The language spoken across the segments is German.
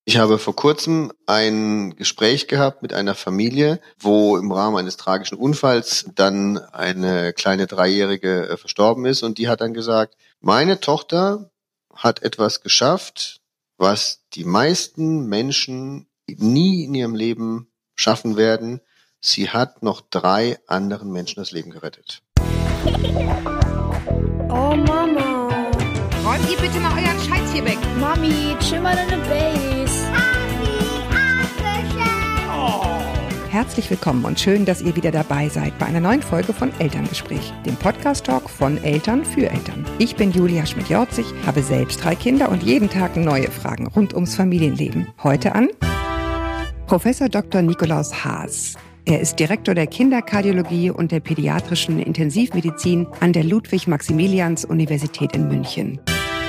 Ich habe vor kurzem ein Gespräch gehabt mit einer Familie, wo im Rahmen eines tragischen Unfalls dann eine kleine 3-Jährige verstorben ist. Und die hat dann gesagt, meine Tochter hat etwas geschafft, was die meisten Menschen nie in ihrem Leben schaffen werden. Sie hat noch 3 anderen Menschen das Leben gerettet. Oh Mama. Räumt ihr bitte mal euren Scheiß hier weg. Mami, chill mal deine Base. Herzlich willkommen und schön, dass ihr wieder dabei seid bei einer neuen Folge von Elterngespräch, dem Podcast-Talk von Eltern für Eltern. Ich bin Julia Schmidt-Jorzig, habe selbst 3 Kinder und jeden Tag neue Fragen rund ums Familienleben. Heute an Professor Dr. Nikolaus Haas. Er ist Direktor der Kinderkardiologie und der pädiatrischen Intensivmedizin an der Ludwig-Maximilians-Universität in München.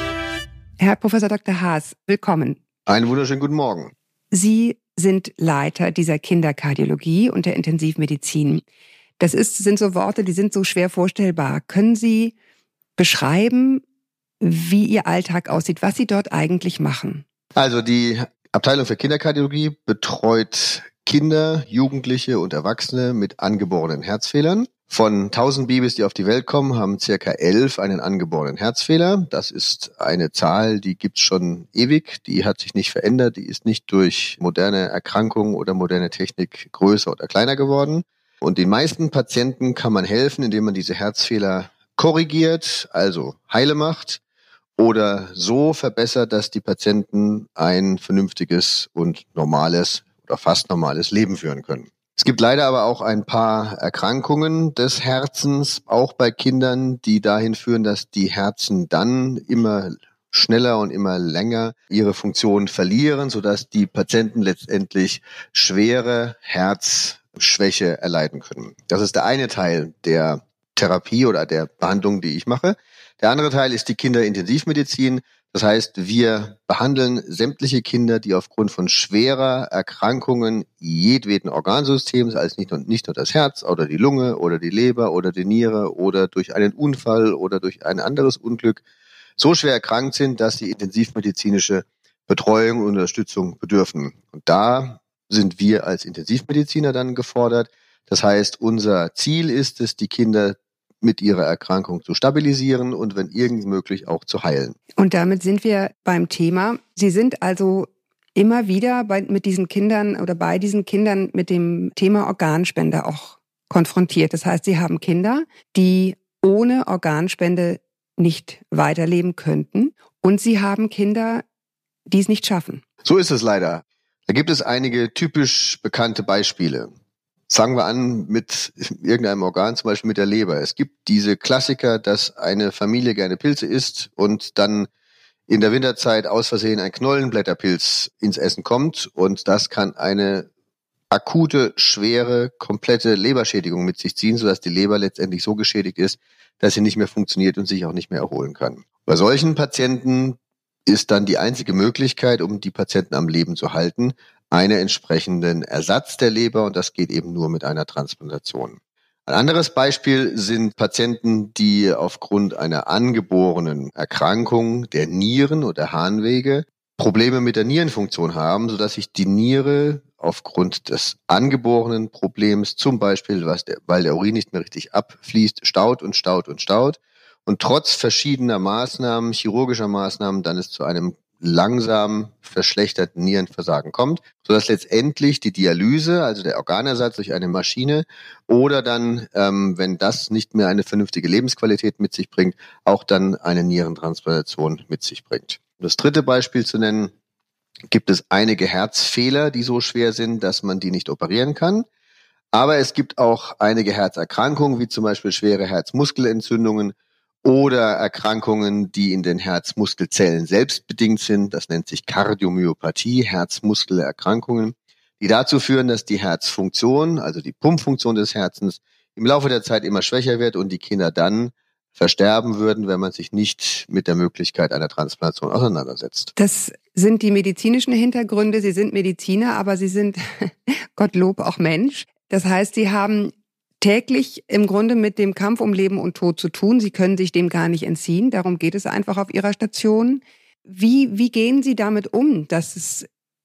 Herr Professor Dr. Haas, willkommen. Einen wunderschönen guten Morgen. Sie sind Leiter dieser Kinderkardiologie und der Intensivmedizin. Das sind so Worte, die sind so schwer vorstellbar. Können Sie beschreiben, wie Ihr Alltag aussieht, was Sie dort eigentlich machen? Also die Abteilung für Kinderkardiologie betreut Kinder, Jugendliche und Erwachsene mit angeborenen Herzfehlern. Von 1000 Babys, die auf die Welt kommen, haben circa 11 einen angeborenen Herzfehler. Das ist eine Zahl, die gibt's schon ewig. Die hat sich nicht verändert. Die ist nicht durch moderne Erkrankungen oder moderne Technik größer oder kleiner geworden. Und den meisten Patienten kann man helfen, indem man diese Herzfehler korrigiert, also heile macht oder so verbessert, dass die Patienten ein vernünftiges und normales oder fast normales Leben führen können. Es gibt leider aber auch ein paar Erkrankungen des Herzens, auch bei Kindern, die dahin führen, dass die Herzen dann immer schneller und immer länger ihre Funktion verlieren, sodass die Patienten letztendlich schwere Herzschwäche erleiden können. Das ist der eine Teil der Therapie oder der Behandlung, die ich mache. Der andere Teil ist die Kinderintensivmedizin. Das heißt, wir behandeln sämtliche Kinder, die aufgrund von schwerer Erkrankungen jedweden Organsystems, also nicht nur das Herz oder die Lunge oder die Leber oder die Niere oder durch einen Unfall oder durch ein anderes Unglück so schwer erkrankt sind, dass sie intensivmedizinische Betreuung und Unterstützung bedürfen. Und da sind wir als Intensivmediziner dann gefordert. Das heißt, unser Ziel ist es, die Kinder mit ihrer Erkrankung zu stabilisieren und wenn irgend möglich auch zu heilen. Und damit sind wir beim Thema. Sie sind also immer wieder mit diesen Kindern oder bei diesen Kindern mit dem Thema Organspende auch konfrontiert. Das heißt, Sie haben Kinder, die ohne Organspende nicht weiterleben könnten und Sie haben Kinder, die es nicht schaffen. So ist es leider. Da gibt es einige typisch bekannte Beispiele. Fangen wir an mit irgendeinem Organ, zum Beispiel mit der Leber. Es gibt diese Klassiker, dass eine Familie gerne Pilze isst und dann in der Winterzeit aus Versehen ein Knollenblätterpilz ins Essen kommt und das kann eine akute, schwere, komplette Leberschädigung mit sich ziehen, sodass die Leber letztendlich so geschädigt ist, dass sie nicht mehr funktioniert und sich auch nicht mehr erholen kann. Bei solchen Patienten ist dann die einzige Möglichkeit, um die Patienten am Leben zu halten, einen entsprechenden Ersatz der Leber und das geht eben nur mit einer Transplantation. Ein anderes Beispiel sind Patienten, die aufgrund einer angeborenen Erkrankung der Nieren oder Harnwege Probleme mit der Nierenfunktion haben, sodass sich die Niere aufgrund des angeborenen Problems, zum Beispiel weil der Urin nicht mehr richtig abfließt, staut und staut und staut und trotz verschiedener Maßnahmen, chirurgischer Maßnahmen, dann es zu einem langsam verschlechterten Nierenversagen kommt, sodass letztendlich die Dialyse, also der Organersatz durch eine Maschine oder dann, wenn das nicht mehr eine vernünftige Lebensqualität mit sich bringt, auch dann eine Nierentransplantation mit sich bringt. Um das dritte Beispiel zu nennen, gibt es einige Herzfehler, die so schwer sind, dass man die nicht operieren kann. Aber es gibt auch einige Herzerkrankungen, wie zum Beispiel schwere Herzmuskelentzündungen, oder Erkrankungen, die in den Herzmuskelzellen selbst bedingt sind. Das nennt sich Kardiomyopathie, Herzmuskelerkrankungen, die dazu führen, dass die Herzfunktion, also die Pumpfunktion des Herzens, im Laufe der Zeit immer schwächer wird und die Kinder dann versterben würden, wenn man sich nicht mit der Möglichkeit einer Transplantation auseinandersetzt. Das sind die medizinischen Hintergründe. Sie sind Mediziner, aber Sie sind, Gottlob, auch Mensch. Das heißt, Sie haben täglich im Grunde mit dem Kampf um Leben und Tod zu tun. Sie können sich dem gar nicht entziehen. Darum geht es einfach auf Ihrer Station. Wie gehen Sie damit um, dass es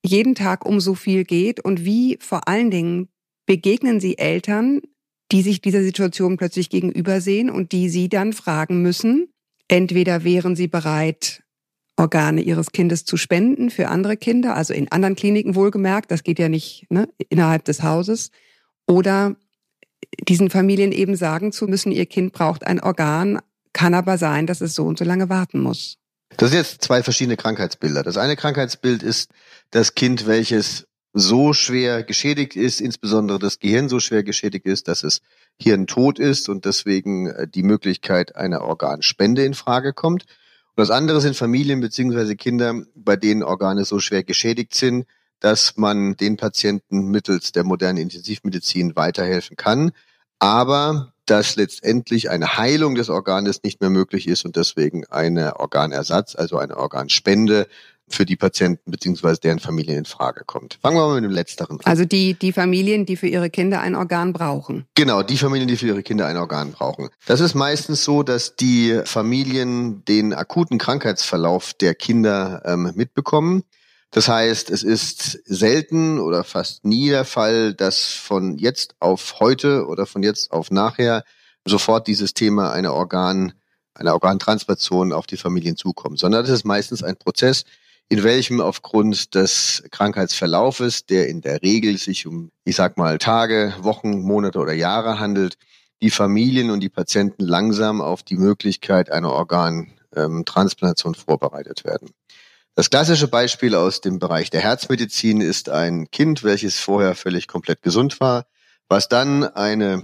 jeden Tag um so viel geht und wie vor allen Dingen begegnen Sie Eltern, die sich dieser Situation plötzlich gegenübersehen und die Sie dann fragen müssen, entweder wären Sie bereit, Organe Ihres Kindes zu spenden für andere Kinder, also in anderen Kliniken wohlgemerkt, das geht ja nicht, ne, innerhalb des Hauses, oder diesen Familien eben sagen zu müssen, ihr Kind braucht ein Organ, kann aber sein, dass es so und so lange warten muss. Das sind jetzt zwei verschiedene Krankheitsbilder. Das eine Krankheitsbild ist das Kind, welches so schwer geschädigt ist, insbesondere das Gehirn so schwer geschädigt ist, dass es hirntot ist und deswegen die Möglichkeit einer Organspende in Frage kommt. Und das andere sind Familien bzw. Kinder, bei denen Organe so schwer geschädigt sind, dass man den Patienten mittels der modernen Intensivmedizin weiterhelfen kann, aber dass letztendlich eine Heilung des Organes nicht mehr möglich ist und deswegen eine Organersatz, also eine Organspende für die Patienten bzw. deren Familien in Frage kommt. Fangen wir mal mit dem Letzteren an. Also die Familien, die für ihre Kinder ein Organ brauchen. Genau, die Familien, die für ihre Kinder ein Organ brauchen. Das ist meistens so, dass die Familien den akuten Krankheitsverlauf der Kinder mitbekommen. Das heißt, es ist selten oder fast nie der Fall, dass von jetzt auf heute oder von jetzt auf nachher sofort dieses Thema einer Organtransplantation auf die Familien zukommt, sondern das ist meistens ein Prozess, in welchem aufgrund des Krankheitsverlaufes, der in der Regel sich um, ich sag mal, Tage, Wochen, Monate oder Jahre handelt, die Familien und die Patienten langsam auf die Möglichkeit einer Organtransplantation vorbereitet werden. Das klassische Beispiel aus dem Bereich der Herzmedizin ist ein Kind, welches vorher völlig komplett gesund war, was dann eine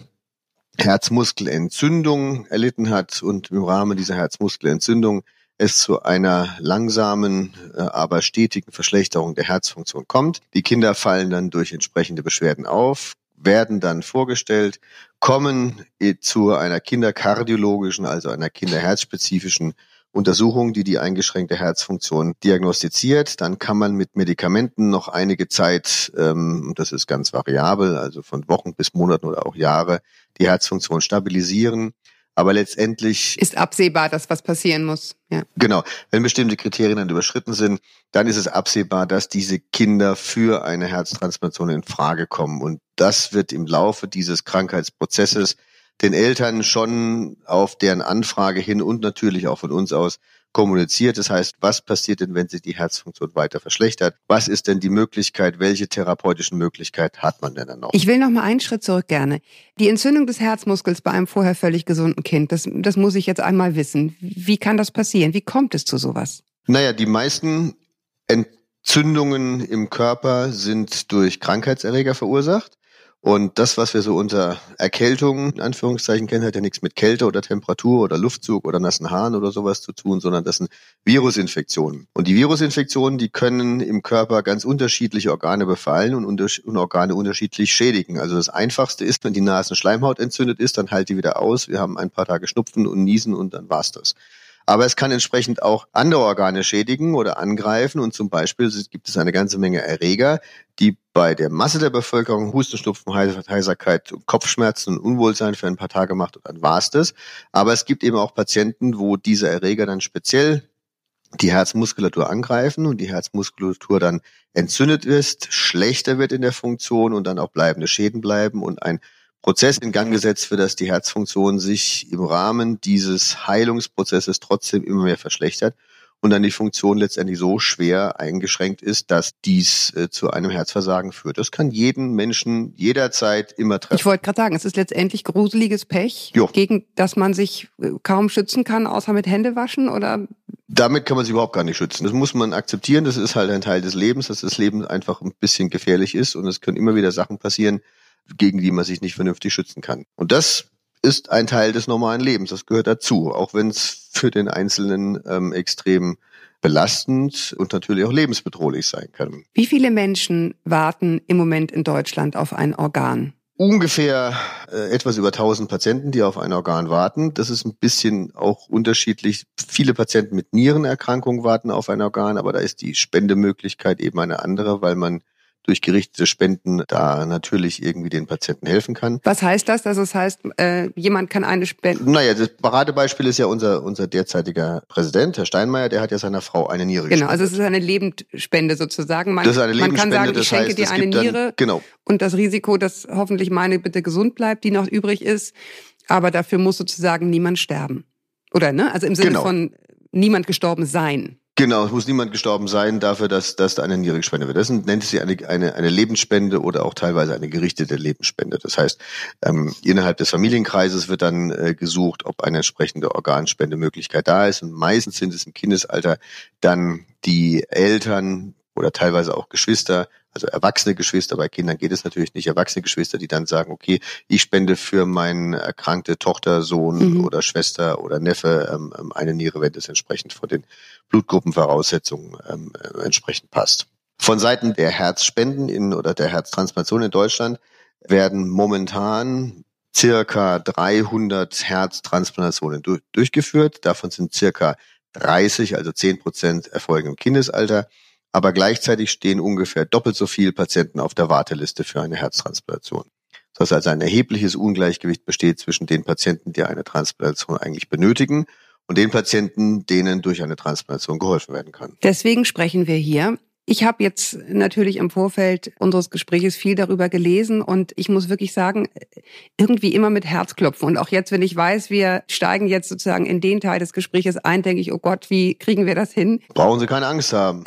Herzmuskelentzündung erlitten hat und im Rahmen dieser Herzmuskelentzündung es zu einer langsamen, aber stetigen Verschlechterung der Herzfunktion kommt. Die Kinder fallen dann durch entsprechende Beschwerden auf, werden dann vorgestellt, kommen zu einer kinderkardiologischen, also einer kinderherzspezifischen Untersuchung, die eingeschränkte Herzfunktion diagnostiziert. Dann kann man mit Medikamenten noch einige Zeit, und das ist ganz variabel, also von Wochen bis Monaten oder auch Jahre, die Herzfunktion stabilisieren. Aber letztendlich ist absehbar, dass was passieren muss. Ja. Genau. Wenn bestimmte Kriterien dann überschritten sind, dann ist es absehbar, dass diese Kinder für eine Herztransplantation in Frage kommen. Und das wird im Laufe dieses Krankheitsprozesses den Eltern schon auf deren Anfrage hin und natürlich auch von uns aus kommuniziert. Das heißt, was passiert denn, wenn sich die Herzfunktion weiter verschlechtert? Was ist denn die Möglichkeit? Welche therapeutischen Möglichkeiten hat man denn dann noch? Ich will noch mal einen Schritt zurück gerne. Die Entzündung des Herzmuskels bei einem vorher völlig gesunden Kind, das muss ich jetzt einmal wissen. Wie kann das passieren? Wie kommt es zu sowas? Naja, die meisten Entzündungen im Körper sind durch Krankheitserreger verursacht. Und das, was wir so unter Erkältung in Anführungszeichen kennen, hat ja nichts mit Kälte oder Temperatur oder Luftzug oder nassen Haaren oder sowas zu tun, sondern das sind Virusinfektionen. Und die Virusinfektionen, die können im Körper ganz unterschiedliche Organe befallen und Organe unterschiedlich schädigen. Also das Einfachste ist, wenn die Nasenschleimhaut entzündet ist, dann halt die wieder aus. Wir haben ein paar Tage Schnupfen und Niesen und dann war's das. Aber es kann entsprechend auch andere Organe schädigen oder angreifen und zum Beispiel gibt es eine ganze Menge Erreger, die bei der Masse der Bevölkerung Husten, Schnupfen, Heiserkeit, Kopfschmerzen und Unwohlsein für ein paar Tage macht und dann war's das. Aber es gibt eben auch Patienten, wo diese Erreger dann speziell die Herzmuskulatur angreifen und die Herzmuskulatur dann entzündet ist, schlechter wird in der Funktion und dann auch bleibende Schäden bleiben und ein Prozess in Gang gesetzt wird, dass die Herzfunktion sich im Rahmen dieses Heilungsprozesses trotzdem immer mehr verschlechtert und dann die Funktion letztendlich so schwer eingeschränkt ist, dass dies zu einem Herzversagen führt. Das kann jeden Menschen jederzeit immer treffen. Ich wollte gerade sagen, es ist letztendlich gruseliges Pech, gegen das man sich kaum schützen kann, außer mit Händewaschen, oder? Damit kann man sich überhaupt gar nicht schützen. Das muss man akzeptieren. Das ist halt ein Teil des Lebens, dass das Leben einfach ein bisschen gefährlich ist und es können immer wieder Sachen passieren, gegen die man sich nicht vernünftig schützen kann. Und das ist ein Teil des normalen Lebens, das gehört dazu, auch wenn es für den Einzelnen extrem belastend und natürlich auch lebensbedrohlich sein kann. Wie viele Menschen warten im Moment in Deutschland auf ein Organ? Ungefähr etwas über 1000 Patienten, die auf ein Organ warten. Das ist ein bisschen auch unterschiedlich. Viele Patienten mit Nierenerkrankungen warten auf ein Organ, aber da ist die Spendemöglichkeit eben eine andere, weil man durch gerichtete Spenden da natürlich irgendwie den Patienten helfen kann. Was heißt das? Also das heißt, jemand kann eine Spende... Naja, das Paradebeispiel ist ja unser derzeitiger Präsident, Herr Steinmeier, der hat ja seiner Frau eine Niere gespendet. Genau, also es ist eine Lebendspende sozusagen. Das ist eine man kann Lebensspende, sagen, ich das schenke heißt, dir es eine gibt dann- Niere genau. und das Risiko, dass hoffentlich meine bitte gesund bleibt, die noch übrig ist, aber dafür muss sozusagen niemand sterben. Oder, ne? Also im Sinne Genau. von niemand gestorben sein. Genau, es muss niemand gestorben sein dafür, dass da eine Niere gespendet wird. Das nennt sich eine Lebensspende oder auch teilweise eine gerichtete Lebensspende. Das heißt, innerhalb des Familienkreises wird dann gesucht, ob eine entsprechende Organspendemöglichkeit da ist. Und meistens sind es im Kindesalter dann die Eltern oder teilweise auch Geschwister, also erwachsene Geschwister, bei Kindern geht es natürlich nicht, erwachsene Geschwister, die dann sagen, okay, ich spende für meine erkrankte Tochter, Sohn oder Schwester oder Neffe eine Niere, wenn das entsprechend von den Blutgruppenvoraussetzungen entsprechend passt. Von Seiten der Herzspenden oder der Herztransplantation in Deutschland werden momentan circa 300 Herztransplantationen durchgeführt. Davon sind circa 30, also 10% erfolgen im Kindesalter. Aber gleichzeitig stehen ungefähr doppelt so viele Patienten auf der Warteliste für eine Herztransplantation. Das heißt also, ein erhebliches Ungleichgewicht besteht zwischen den Patienten, die eine Transplantation eigentlich benötigen, und den Patienten, denen durch eine Transplantation geholfen werden kann. Deswegen sprechen wir hier. Ich habe jetzt natürlich im Vorfeld unseres Gespräches viel darüber gelesen und ich muss wirklich sagen, irgendwie immer mit Herzklopfen. Und auch jetzt, wenn ich weiß, wir steigen jetzt sozusagen in den Teil des Gespräches ein, denke ich, oh Gott, wie kriegen wir das hin? Brauchen Sie keine Angst haben.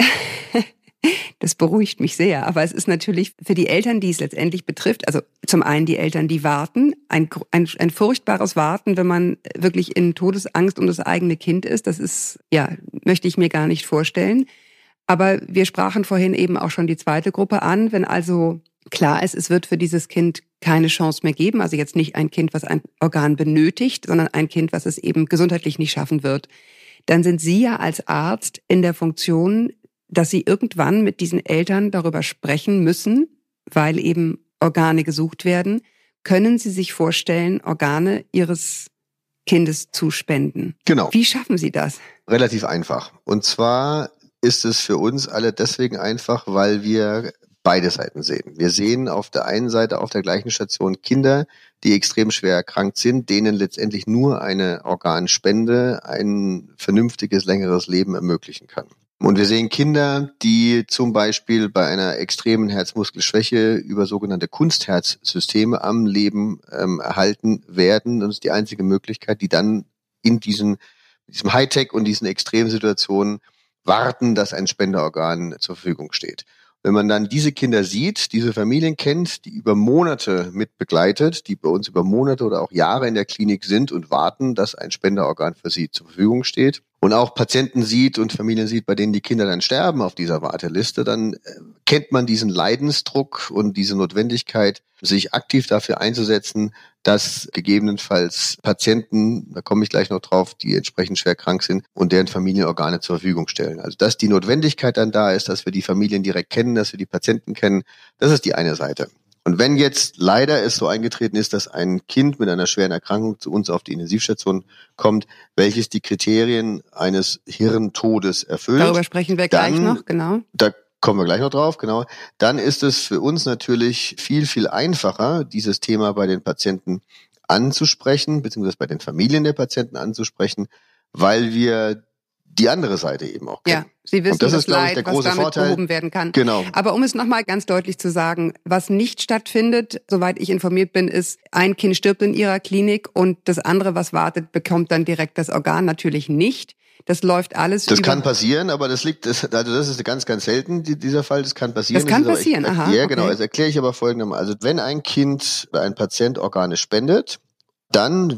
Das beruhigt mich sehr. Aber es ist natürlich für die Eltern, die es letztendlich betrifft, also zum einen die Eltern, die warten, ein furchtbares Warten, wenn man wirklich in Todesangst um das eigene Kind ist. Das ist, ja, möchte ich mir gar nicht vorstellen. Aber wir sprachen vorhin eben auch schon die zweite Gruppe an. Wenn also klar ist, es wird für dieses Kind keine Chance mehr geben, also jetzt nicht ein Kind, was ein Organ benötigt, sondern ein Kind, was es eben gesundheitlich nicht schaffen wird, dann sind Sie ja als Arzt in der Funktion, dass Sie irgendwann mit diesen Eltern darüber sprechen müssen, weil eben Organe gesucht werden. Können Sie sich vorstellen, Organe Ihres Kindes zu spenden? Genau. Wie schaffen Sie das? Relativ einfach. Und zwar ist es für uns alle deswegen einfach, weil wir beide Seiten sehen. Wir sehen auf der einen Seite auf der gleichen Station Kinder, die extrem schwer erkrankt sind, denen letztendlich nur eine Organspende ein vernünftiges, längeres Leben ermöglichen kann. Und wir sehen Kinder, die zum Beispiel bei einer extremen Herzmuskelschwäche über sogenannte Kunstherzsysteme am Leben erhalten werden. Das ist die einzige Möglichkeit, die dann in diesem Hightech und diesen extremen Situationen warten, dass ein Spenderorgan zur Verfügung steht. Wenn man dann diese Kinder sieht, diese Familien kennt, die über Monate mit begleitet, die bei uns über Monate oder auch Jahre in der Klinik sind und warten, dass ein Spenderorgan für sie zur Verfügung steht, und auch Patienten sieht und Familien sieht, bei denen die Kinder dann sterben auf dieser Warteliste, dann kennt man diesen Leidensdruck und diese Notwendigkeit, sich aktiv dafür einzusetzen, dass gegebenenfalls Patienten, da komme ich gleich noch drauf, die entsprechend schwer krank sind und deren Familienorgane zur Verfügung stellen. Also dass die Notwendigkeit dann da ist, dass wir die Familien direkt kennen, dass wir die Patienten kennen, das ist die eine Seite. Und wenn jetzt leider es so eingetreten ist, dass ein Kind mit einer schweren Erkrankung zu uns auf die Intensivstation kommt, welches die Kriterien eines Hirntodes erfüllt. Darüber sprechen wir gleich noch, genau. Da kommen wir gleich noch drauf, genau. Dann ist es für uns natürlich viel, viel einfacher, dieses Thema bei den Patienten anzusprechen, beziehungsweise bei den Familien der Patienten anzusprechen, weil wir die andere Seite eben auch kennen. Ja, Sie wissen, das das ist, glaube ich, Leid, der was große damit Vorteil. behoben werden kann. Genau. Aber um es nochmal ganz deutlich zu sagen, was nicht stattfindet, soweit ich informiert bin, ist, ein Kind stirbt in Ihrer Klinik und das andere, was wartet, bekommt dann direkt das Organ. Natürlich nicht. Das läuft alles Das kann passieren, aber das ist ganz, ganz selten, dieser Fall. Das kann passieren. Das kann passieren, aha. Ja, genau. Okay. Das erkläre ich aber folgendermaßen. Also wenn ein Kind oder ein Patient Organe spendet, dann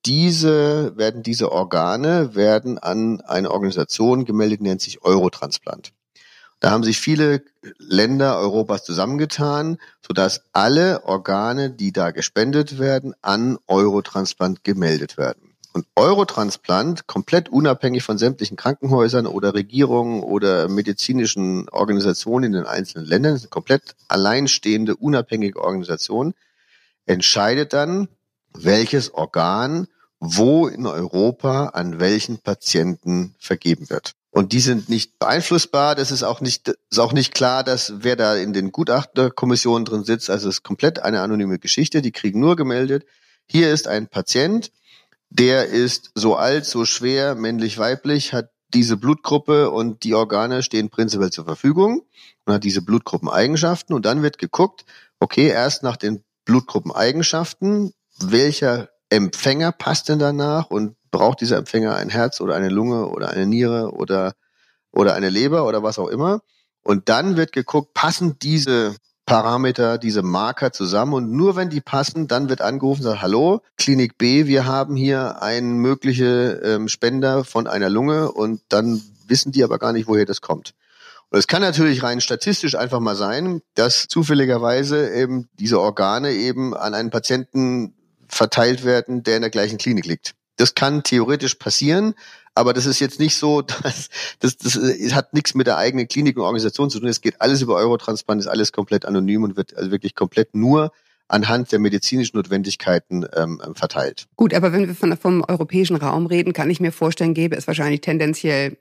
werden diese Organe an eine Organisation gemeldet, nennt sich Eurotransplant. Da haben sich viele Länder Europas zusammengetan, sodass alle Organe, die da gespendet werden, an Eurotransplant gemeldet werden. Und Eurotransplant, komplett unabhängig von sämtlichen Krankenhäusern oder Regierungen oder medizinischen Organisationen in den einzelnen Ländern, ist eine komplett alleinstehende, unabhängige Organisation, entscheidet dann, welches Organ wo in Europa an welchen Patienten vergeben wird. Und die sind nicht beeinflussbar. Ist auch nicht klar, dass wer da in den Gutachterkommissionen drin sitzt. Also es ist komplett eine anonyme Geschichte. Die kriegen nur gemeldet, hier ist ein Patient, der ist so alt, so schwer, männlich-weiblich, hat diese Blutgruppe und die Organe stehen prinzipiell zur Verfügung und hat diese Blutgruppeneigenschaften. Und dann wird geguckt, okay, erst nach den Blutgruppeneigenschaften, welcher Empfänger passt denn danach und braucht dieser Empfänger ein Herz oder eine Lunge oder eine Niere oder eine Leber oder was auch immer. Und dann wird geguckt, passen diese Parameter, diese Marker zusammen, und nur wenn die passen, dann wird angerufen und sagt, hallo, Klinik B, wir haben hier einen möglichen Spender von einer Lunge, und dann wissen die aber gar nicht, woher das kommt. Und es kann natürlich rein statistisch einfach mal sein, dass zufälligerweise eben diese Organe eben an einen Patienten verteilt werden, der in der gleichen Klinik liegt. Das kann theoretisch passieren, aber das ist jetzt nicht so, das hat nichts mit der eigenen Klinik und Organisation zu tun. Es geht alles über Eurotransplant, ist alles komplett anonym und wird also wirklich komplett nur anhand der medizinischen Notwendigkeiten verteilt. Gut, aber wenn wir vom europäischen Raum reden, kann ich mir vorstellen, gäbe es wahrscheinlich tendenziell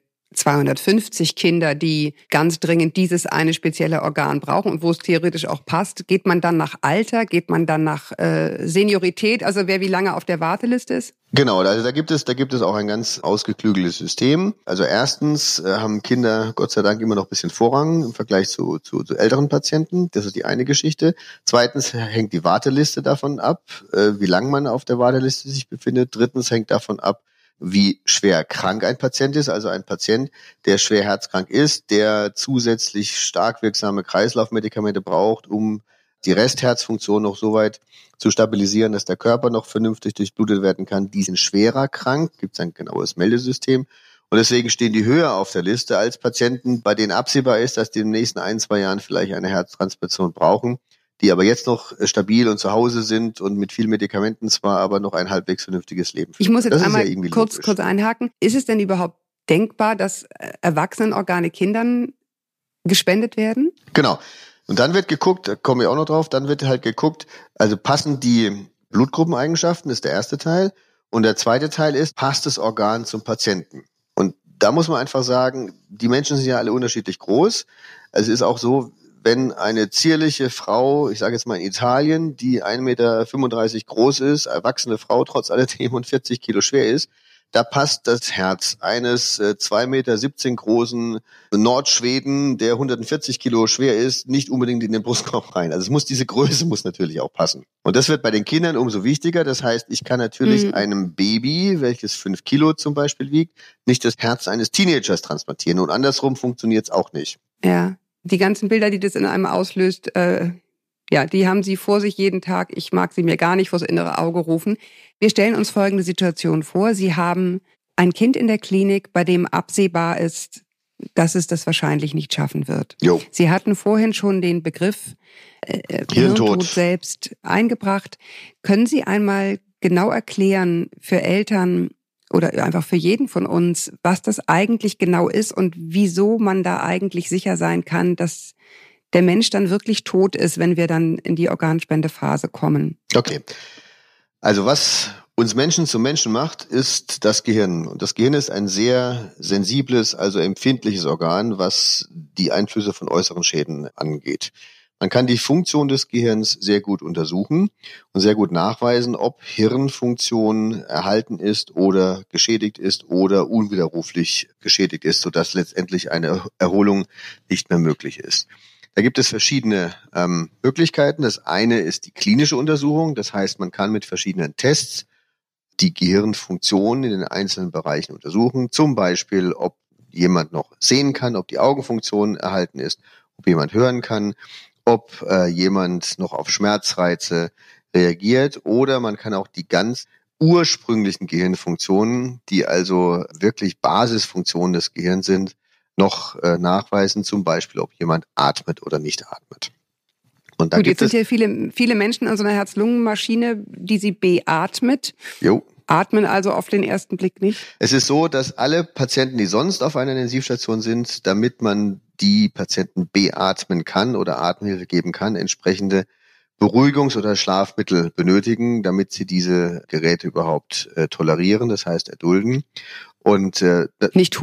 250 Kinder, die ganz dringend dieses eine spezielle Organ brauchen und wo es theoretisch auch passt. Geht man dann nach Alter? Geht man dann nach Seniorität? Also wer wie lange auf der Warteliste ist? Genau, also da gibt es auch ein ganz ausgeklügeltes System. Also erstens haben Kinder Gott sei Dank immer noch ein bisschen Vorrang im Vergleich zu älteren Patienten. Das ist die eine Geschichte. Zweitens hängt die Warteliste davon ab, wie lange man auf der Warteliste sich befindet. Drittens hängt davon ab, wie schwer krank ein Patient ist. Also ein Patient, der schwer herzkrank ist, der zusätzlich stark wirksame Kreislaufmedikamente braucht, um die Restherzfunktion noch so weit zu stabilisieren, dass der Körper noch vernünftig durchblutet werden kann. Die sind schwerer krank, gibt es ein genaues Meldesystem. Und deswegen stehen die höher auf der Liste als Patienten, bei denen absehbar ist, dass die in den nächsten 1-2 Jahren vielleicht eine Herztransplantation brauchen, die aber jetzt noch stabil und zu Hause sind und mit vielen Medikamenten zwar, aber noch ein halbwegs vernünftiges Leben führen. Ich muss jetzt das einmal ja kurz einhaken. Ist es denn überhaupt denkbar, dass Erwachsenenorgane Kindern gespendet werden? Genau. Und dann wird geguckt, da komme ich auch noch drauf, dann wird halt geguckt, also passen die Blutgruppeneigenschaften, ist der erste Teil. Und der zweite Teil ist, passt das Organ zum Patienten? Und da muss man einfach sagen, die Menschen sind ja alle unterschiedlich groß. Also es ist auch so, wenn eine zierliche Frau, ich sage jetzt mal in Italien, die 1,35 Meter groß ist, erwachsene Frau trotz alledem und 40 Kilo schwer ist, da passt das Herz eines 2,17 Meter großen Nordschweden, der 140 Kilo schwer ist, nicht unbedingt in den Brustkorb rein. Also diese Größe muss natürlich auch passen. Und das wird bei den Kindern umso wichtiger. Das heißt, ich kann natürlich einem Baby, welches 5 Kilo zum Beispiel wiegt, nicht das Herz eines Teenagers transplantieren. Und andersrum funktioniert es auch nicht. Ja. Die ganzen Bilder, die das in einem auslöst, die haben Sie vor sich jeden Tag. Ich mag sie mir gar nicht vors innere Auge rufen. Wir stellen uns folgende Situation vor. Sie haben ein Kind in der Klinik, bei dem absehbar ist, dass es das wahrscheinlich nicht schaffen wird. Jo. Sie hatten vorhin schon den Begriff Hirntod selbst eingebracht. Können Sie einmal genau erklären für Eltern oder einfach für jeden von uns, was das eigentlich genau ist und wieso man da eigentlich sicher sein kann, dass der Mensch dann wirklich tot ist, wenn wir dann in die Organspendephase kommen? Okay. Also was uns Menschen zum Menschen macht, ist das Gehirn. Und das Gehirn ist ein sehr sensibles, also empfindliches Organ, was die Einflüsse von äußeren Schäden angeht. Man kann die Funktion des Gehirns sehr gut untersuchen und sehr gut nachweisen, ob Hirnfunktion erhalten ist oder geschädigt ist oder unwiderruflich geschädigt ist, sodass letztendlich eine Erholung nicht mehr möglich ist. Da gibt es verschiedene Möglichkeiten. Das eine ist die klinische Untersuchung. Das heißt, man kann mit verschiedenen Tests die Gehirnfunktion in den einzelnen Bereichen untersuchen. Zum Beispiel, ob jemand noch sehen kann, ob die Augenfunktion erhalten ist, ob jemand hören kann, ob jemand noch auf Schmerzreize reagiert, oder man kann auch die ganz ursprünglichen Gehirnfunktionen, die also wirklich Basisfunktionen des Gehirns sind, noch nachweisen, zum Beispiel, ob jemand atmet oder nicht atmet. Und da Gut, jetzt sind hier viele Menschen an so einer Herz-Lungen-Maschine, die sie beatmet. Jo. Atmen also auf den ersten Blick nicht? Es ist so, dass alle Patienten, die sonst auf einer Intensivstation sind, damit man die Patienten beatmen kann oder Atemhilfe geben kann, entsprechende Beruhigungs- oder Schlafmittel benötigen, damit sie diese Geräte überhaupt tolerieren, das heißt erdulden. Und nicht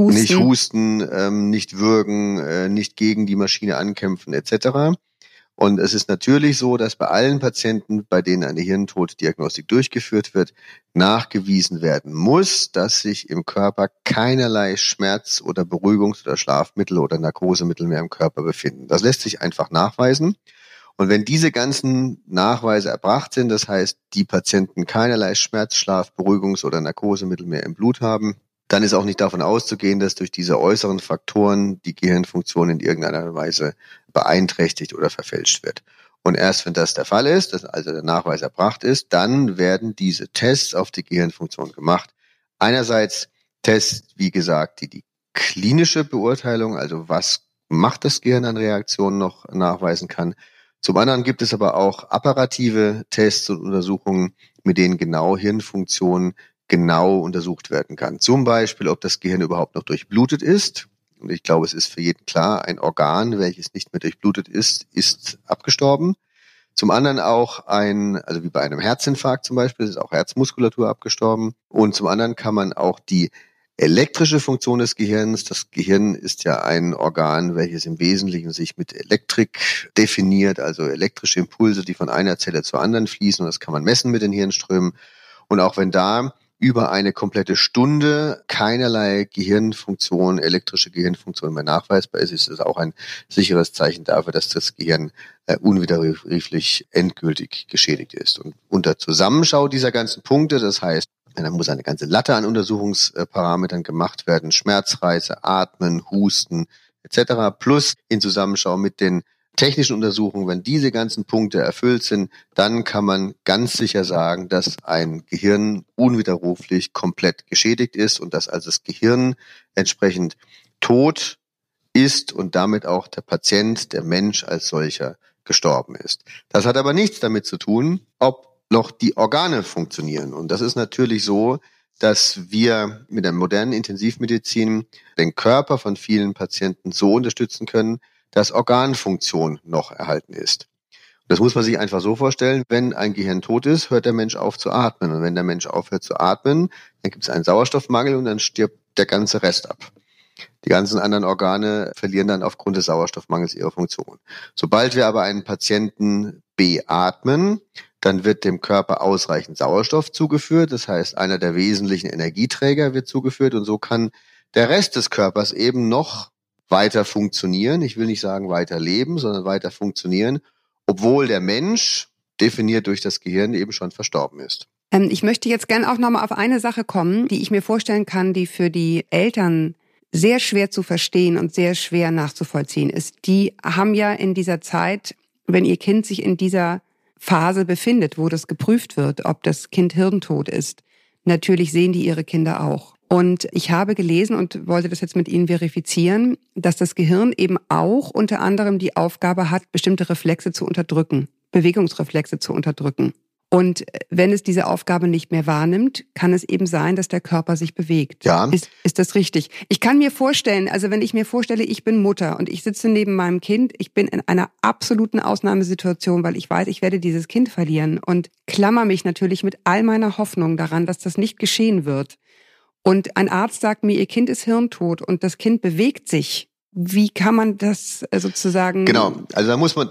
husten, nicht würgen, nicht gegen die Maschine ankämpfen etc. Und es ist natürlich so, dass bei allen Patienten, bei denen eine Hirntoddiagnostik durchgeführt wird, nachgewiesen werden muss, dass sich im Körper keinerlei Schmerz- oder Beruhigungs- oder Schlafmittel oder Narkosemittel mehr im Körper befinden. Das lässt sich einfach nachweisen. Und wenn diese ganzen Nachweise erbracht sind, das heißt, die Patienten keinerlei Schmerz-, Schlaf-, Beruhigungs- oder Narkosemittel mehr im Blut haben, dann ist auch nicht davon auszugehen, dass durch diese äußeren Faktoren die Gehirnfunktion in irgendeiner Weise beeinträchtigt oder verfälscht wird. Und erst wenn das der Fall ist, dass also der Nachweis erbracht ist, dann werden diese Tests auf die Gehirnfunktion gemacht. Einerseits Tests, wie gesagt, die klinische Beurteilung, also was macht das Gehirn an Reaktionen noch nachweisen kann. Zum anderen gibt es aber auch apparative Tests und Untersuchungen, mit denen genau Hirnfunktionen genau untersucht werden kann. Zum Beispiel, ob das Gehirn überhaupt noch durchblutet ist. Und ich glaube, es ist für jeden klar, ein Organ, welches nicht mehr durchblutet ist, ist abgestorben. Zum anderen auch also wie bei einem Herzinfarkt zum Beispiel, ist auch Herzmuskulatur abgestorben. Und zum anderen kann man auch die elektrische Funktion des Gehirns, das Gehirn ist ja ein Organ, welches im Wesentlichen sich mit Elektrik definiert, also elektrische Impulse, die von einer Zelle zur anderen fließen. Und das kann man messen mit den Hirnströmen. Und auch wenn da über eine komplette Stunde keinerlei Gehirnfunktion, elektrische Gehirnfunktion mehr nachweisbar ist, ist es auch ein sicheres Zeichen dafür, dass das Gehirn unwiderruflich endgültig geschädigt ist. Und unter Zusammenschau dieser ganzen Punkte, das heißt, dann muss eine ganze Latte an Untersuchungsparametern gemacht werden, Schmerzreize, Atmen, Husten etc. Plus in Zusammenschau mit den technischen Untersuchungen, wenn diese ganzen Punkte erfüllt sind, dann kann man ganz sicher sagen, dass ein Gehirn unwiderruflich komplett geschädigt ist und dass also das Gehirn entsprechend tot ist und damit auch der Patient, der Mensch als solcher gestorben ist. Das hat aber nichts damit zu tun, ob noch die Organe funktionieren. Und das ist natürlich so, dass wir mit der modernen Intensivmedizin den Körper von vielen Patienten so unterstützen können, dass Organfunktion noch erhalten ist. Das muss man sich einfach so vorstellen, wenn ein Gehirn tot ist, hört der Mensch auf zu atmen. Und wenn der Mensch aufhört zu atmen, dann gibt es einen Sauerstoffmangel und dann stirbt der ganze Rest ab. Die ganzen anderen Organe verlieren dann aufgrund des Sauerstoffmangels ihre Funktion. Sobald wir aber einen Patienten beatmen, dann wird dem Körper ausreichend Sauerstoff zugeführt. Das heißt, einer der wesentlichen Energieträger wird zugeführt und so kann der Rest des Körpers eben noch weiter funktionieren. Ich will nicht sagen weiter leben, sondern weiter funktionieren, obwohl der Mensch, definiert durch das Gehirn, eben schon verstorben ist. Ich möchte jetzt gerne auch nochmal auf eine Sache kommen, die ich mir vorstellen kann, die für die Eltern sehr schwer zu verstehen und sehr schwer nachzuvollziehen ist. Die haben ja in dieser Zeit, wenn ihr Kind sich in dieser Phase befindet, wo das geprüft wird, ob das Kind hirntot ist, natürlich sehen die ihre Kinder auch. Und ich habe gelesen und wollte das jetzt mit Ihnen verifizieren, dass das Gehirn eben auch unter anderem die Aufgabe hat, bestimmte Reflexe zu unterdrücken, Bewegungsreflexe zu unterdrücken. Und wenn es diese Aufgabe nicht mehr wahrnimmt, kann es eben sein, dass der Körper sich bewegt. Ja. Ist das richtig? Ich kann mir vorstellen, also wenn ich mir vorstelle, ich bin Mutter und ich sitze neben meinem Kind, ich bin in einer absoluten Ausnahmesituation, weil ich weiß, ich werde dieses Kind verlieren und klammer mich natürlich mit all meiner Hoffnung daran, dass das nicht geschehen wird. Und ein Arzt sagt mir, Ihr Kind ist hirntot und das Kind bewegt sich. Wie kann man das sozusagen? Genau, also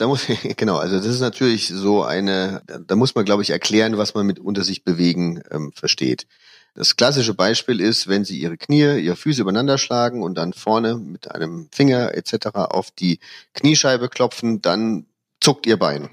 also das ist natürlich so da muss man, glaube ich, erklären, was man mit unter sich bewegen versteht. Das klassische Beispiel ist, wenn Sie Ihre Füße übereinander schlagen und dann vorne mit einem Finger etc. auf die Kniescheibe klopfen, dann zuckt Ihr Bein.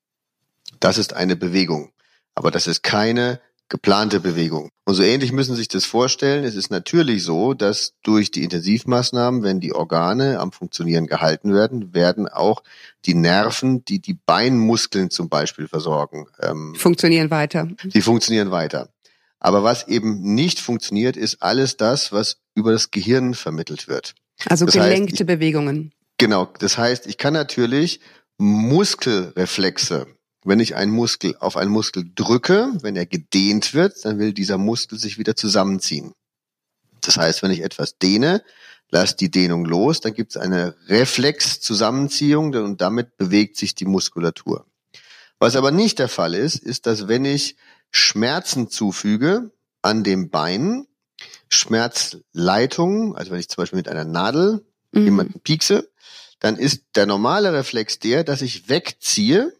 Das ist eine Bewegung, aber das ist keine geplante Bewegung. Und so ähnlich müssen Sie sich das vorstellen. Es ist natürlich so, dass durch die Intensivmaßnahmen, wenn die Organe am Funktionieren gehalten werden, werden auch die Nerven, die die Beinmuskeln zum Beispiel versorgen, funktionieren weiter. Die funktionieren weiter. Aber was eben nicht funktioniert, ist alles das, was über das Gehirn vermittelt wird. Also das gelenkte Bewegungen. Genau. Das heißt, ich kann natürlich Muskelreflexe, wenn ich auf einen Muskel drücke, wenn er gedehnt wird, dann will dieser Muskel sich wieder zusammenziehen. Das heißt, wenn ich etwas dehne, lasse die Dehnung los, dann gibt es eine Reflexzusammenziehung und damit bewegt sich die Muskulatur. Was aber nicht der Fall ist, ist, dass wenn ich Schmerzen zufüge an dem Bein, Schmerzleitung, also wenn ich zum Beispiel mit einer Nadel jemanden piekse, dann ist der normale Reflex der, dass ich wegziehe,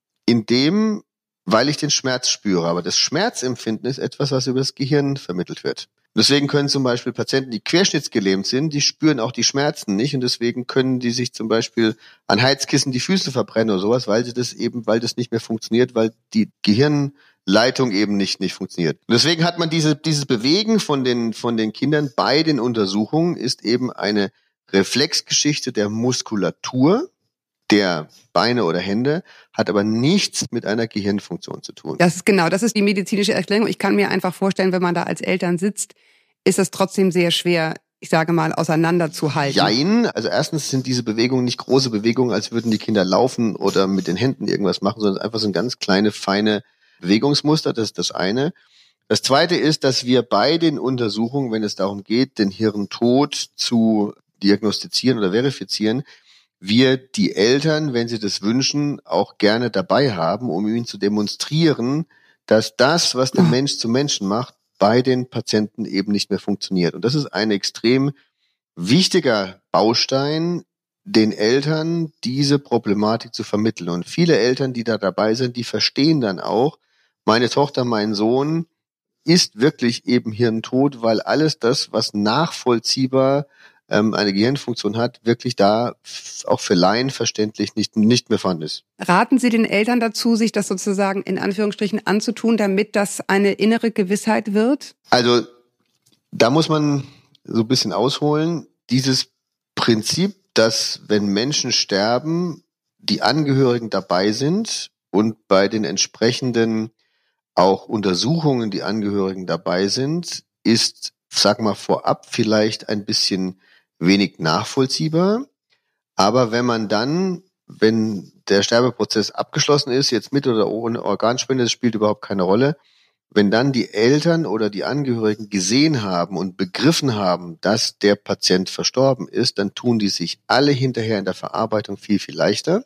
weil ich den Schmerz spüre. Aber das Schmerzempfinden ist etwas, was über das Gehirn vermittelt wird. Deswegen können zum Beispiel Patienten, die querschnittsgelähmt sind, die spüren auch die Schmerzen nicht und deswegen können die sich zum Beispiel an Heizkissen die Füße verbrennen oder sowas, weil das nicht mehr funktioniert, weil die Gehirnleitung eben nicht funktioniert. Und deswegen hat man dieses Bewegen von den Kindern bei den Untersuchungen ist eben eine Reflexgeschichte der Muskulatur, der Beine oder Hände, hat aber nichts mit einer Gehirnfunktion zu tun. Das ist die medizinische Erklärung. Ich kann mir einfach vorstellen, wenn man da als Eltern sitzt, ist es trotzdem sehr schwer, ich sage mal, auseinanderzuhalten. Jein, also erstens sind diese Bewegungen nicht große Bewegungen, als würden die Kinder laufen oder mit den Händen irgendwas machen, sondern einfach so ein ganz kleine, feine Bewegungsmuster, das ist das eine. Das zweite ist, dass wir bei den Untersuchungen, wenn es darum geht, den Hirntod zu diagnostizieren oder verifizieren, wir die Eltern, wenn sie das wünschen, auch gerne dabei haben, um ihnen zu demonstrieren, dass das, was der Mensch zum Menschen macht, bei den Patienten eben nicht mehr funktioniert. Und das ist ein extrem wichtiger Baustein, den Eltern diese Problematik zu vermitteln. Und viele Eltern, die da dabei sind, die verstehen dann auch, meine Tochter, mein Sohn ist wirklich eben hirntot, weil alles das, was nachvollziehbar eine Gehirnfunktion hat, wirklich da auch für Laien verständlich nicht mehr vorhanden ist. Raten Sie den Eltern dazu, sich das sozusagen in Anführungsstrichen anzutun, damit das eine innere Gewissheit wird? Also da muss man so ein bisschen ausholen. Dieses Prinzip, dass wenn Menschen sterben, die Angehörigen dabei sind und bei den entsprechenden auch Untersuchungen die Angehörigen dabei sind, ist, sag mal, vorab vielleicht ein bisschen wenig nachvollziehbar. Aber wenn der Sterbeprozess abgeschlossen ist, jetzt mit oder ohne Organspende, das spielt überhaupt keine Rolle, wenn dann die Eltern oder die Angehörigen gesehen haben und begriffen haben, dass der Patient verstorben ist, dann tun die sich alle hinterher in der Verarbeitung viel, viel leichter,